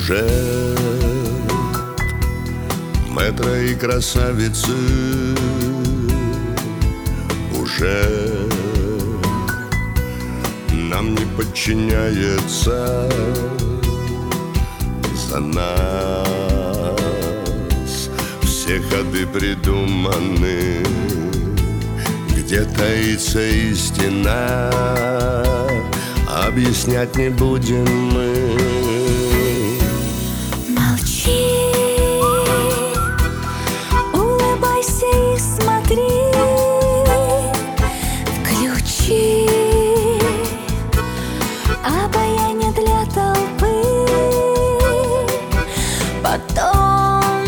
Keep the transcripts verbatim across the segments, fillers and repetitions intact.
Кружат метро и красавицы, уже нам не подчиняется. За нас все ходы придуманы, где таится истина, объяснять не будем мы. Молчи, улыбайся и смотри, включи обаяние для толпы. Потом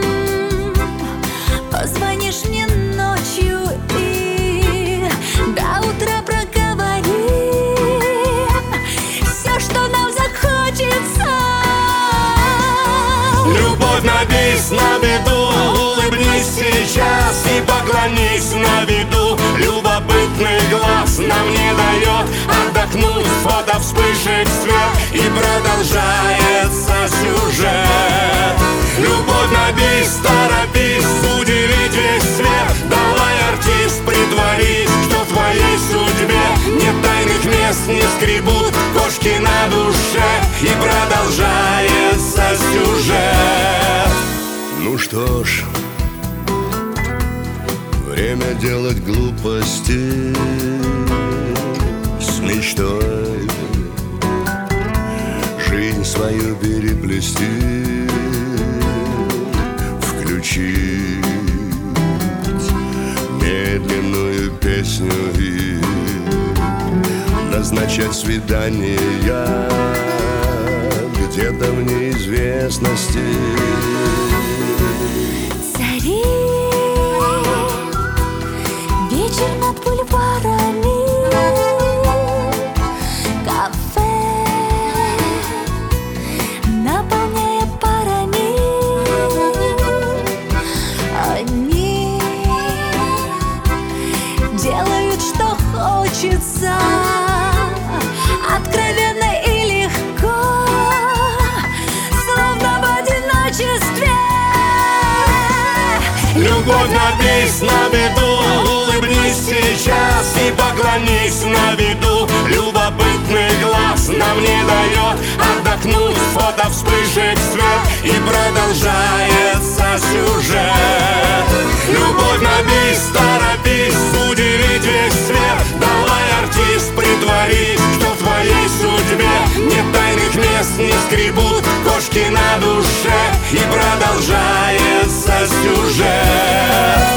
позвонишь мне ночью и до утра проговорим все, что нам захочется. Любовь на бис, на беду, улыбнись сейчас и поклонись на виду. Любопытный глаз нам не дает отдохнуть, фото вспышек свет и продолжается сюжет. Любовь на бис, торопись, удивить весь свет. Давай, артист, притворись, что в твоей судьбе нет тайных мест, не скребут кошки на душе и продолжается сюжет. Ну что ж, время делать глупости с мечтой, жизнь свою переплести, включить медленную песню и назначать свидания где-то в неизвестности. Цари вечер над бульварами, кафе наполняя парами. Они делают, что хочется, откровенно и легко, словно в одиночестве. Любовь на бис, на беду, улыбнись сейчас и поклонись на виду. Любопытный глаз нам не дает отдохнуть, фото вспышек свет и продолжается сюжет. Любовь на бис, торопись, удивить весь свет. Давай, артист, притворись, что в твоей судьбе нет тайных мест, не скребут кошки на душе и продолжается сюжет.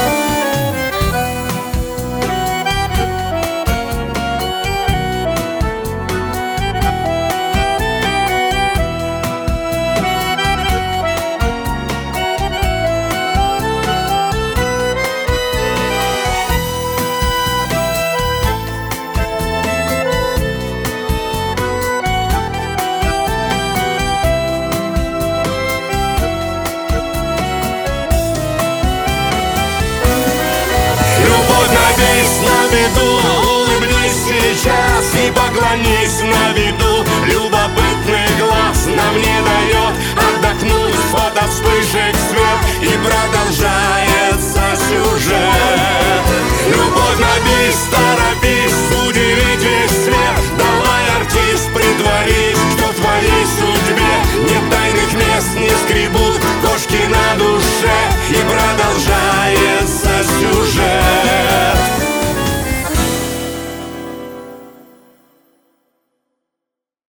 На виду, улыбнись сейчас и поклонись на виду. Любопытный глаз нам не дает отдохнуть, фото вспышек свет и продолжай.